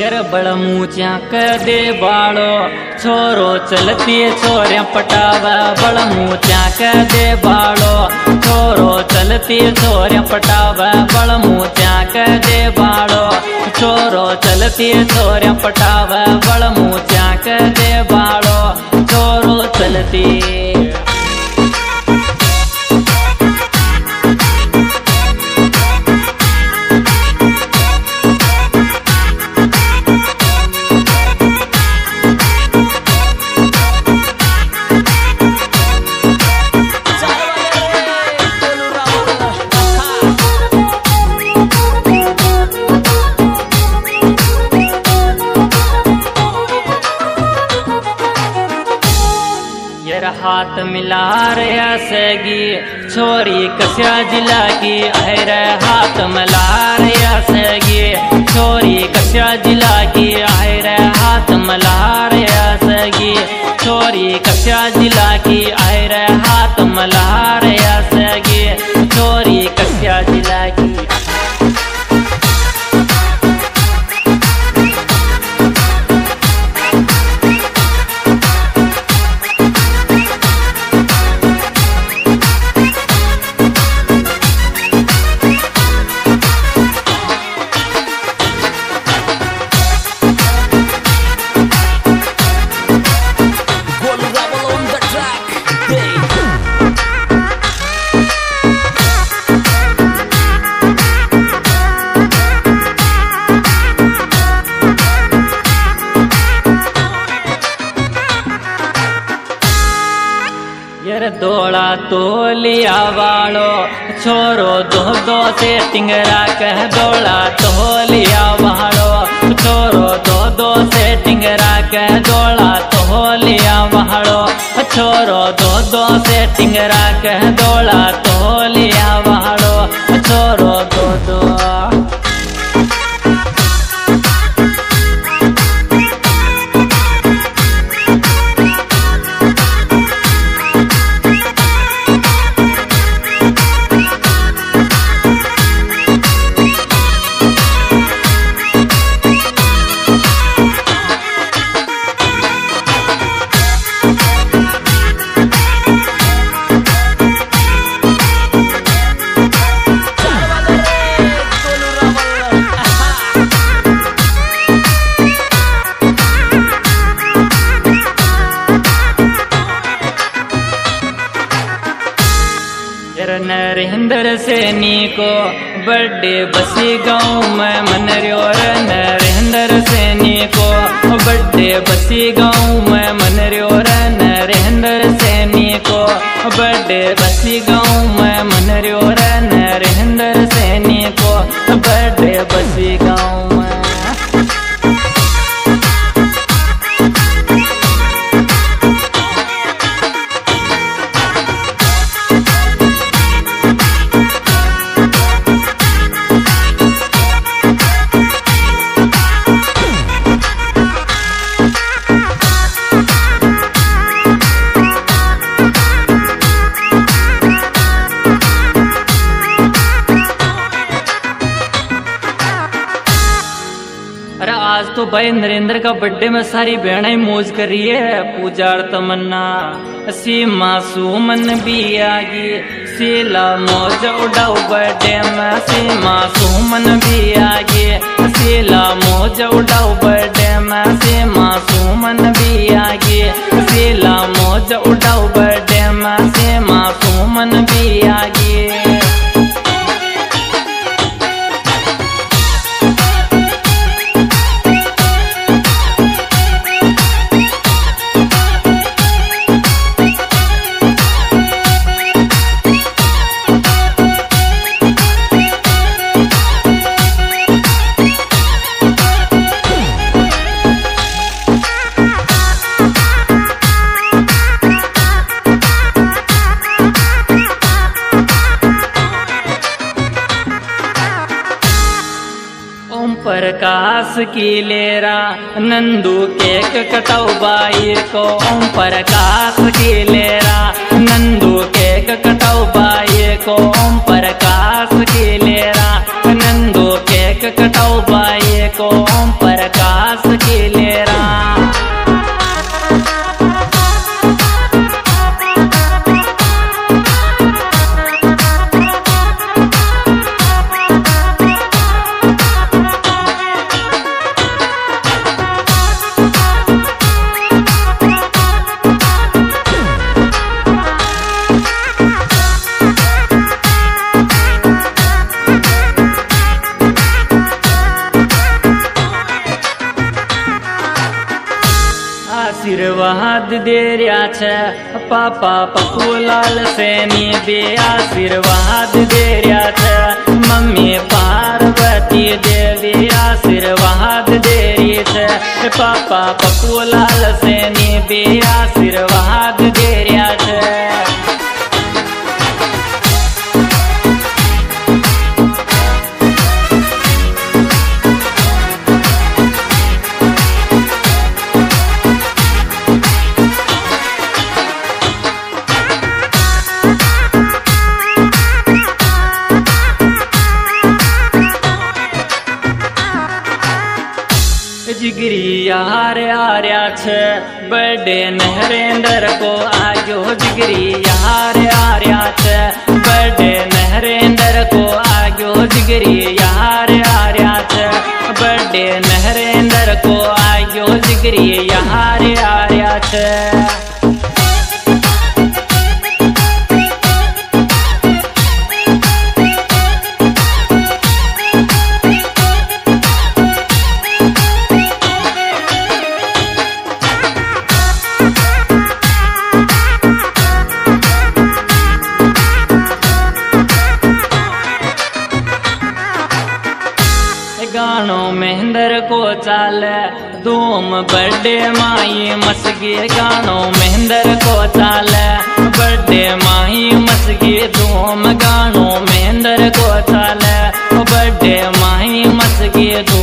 यार बड़ा मूचा कर दे बाड़ो छोरो चलती छोरिया पटावा बड़ा मूचा कर दे बाड़ो छोरो चलती छोरिया पटावा बड़ा मूचा कर दे बाड़ो छोरो चलती छोरिया पटावा बड़ा मूचा कर दे बाड़ो छोरो चलती हाथ मिला रहा सगी छोरी कस्या जिला की अहर हाथ मिला रहा सगी छोरी कस्या जिला की अहर हाथ मिला रहा सगी छोरी कस्या जिला की अहर हाथ मिला रहा सगी छोरी कस्या जिला की दौड़ा तोलिया वालो छोरो दो दो से टिंगरा कह दौड़ा तोलिया वालो छोरो दो दो से टिंगरा कह दौड़ा तोलिया वालो छोरो दो दो से टिंगरा कह दौड़ा तोलिया वालो छोरो दो दो नरेंद्र सैनी को बर्थडे बसी गाँव में मन रयो नरेंद्र सैनी को बर्थडे बसी गाँव में मन रयो नरेंद्र सैनी को बर्थडे बसी गाँव में मन रयो नरेंद्र सैनी को बर्थडे बसी गाँव में आज तो भाई नरेंद्र का बर्थडे में सारी बहनें मौज कर रही है पूजा और तमन्ना सीमा सुमन भी आगी सीला मौज उड़ाओ बर्थडे में सीमा सुमन भी आगी सीला मौज उड़ाओ बर्थडे में सीमा सुमन भी आगी सीला मौज उड़ाओ बर्थडे में सीमा सुमन भी आगी प्रकाश की लेरा नंदू केक कटाऊ बाई को ओम प्रकाश की लेरा नंदू केक कटाऊ बाई को ओम प्रकाश की लेरा नंदू केक कटाऊ बाई को ओम प्रकाश आशीर्वाद दे रहा छे पापा पप्पूलाल सैनी बे आशीर्वाद दे रहा छे मम्मी पार्वती देवी आशीर्वाद दे रही छे पापा पप्पूलाल सैनी बे आशीर्वाद दे रहा छे। जिगरी यार आर्या छे बर्थडे नरेंद्र को आयो जिगरी यार आर्या छे बर्थडे नरेंद्र को आयो जिगरी यार आर्या छे बर्थडे नरेंद्र को आयो जिगरी यार आर्या छे। गानो महेंद्र को चाले धूम बर्थडे माही मसगी गानो महेंद्र को चाले बर्थडे माही मसगी धूम गानो महेंद्र को चाले बर्थडे माही मसगी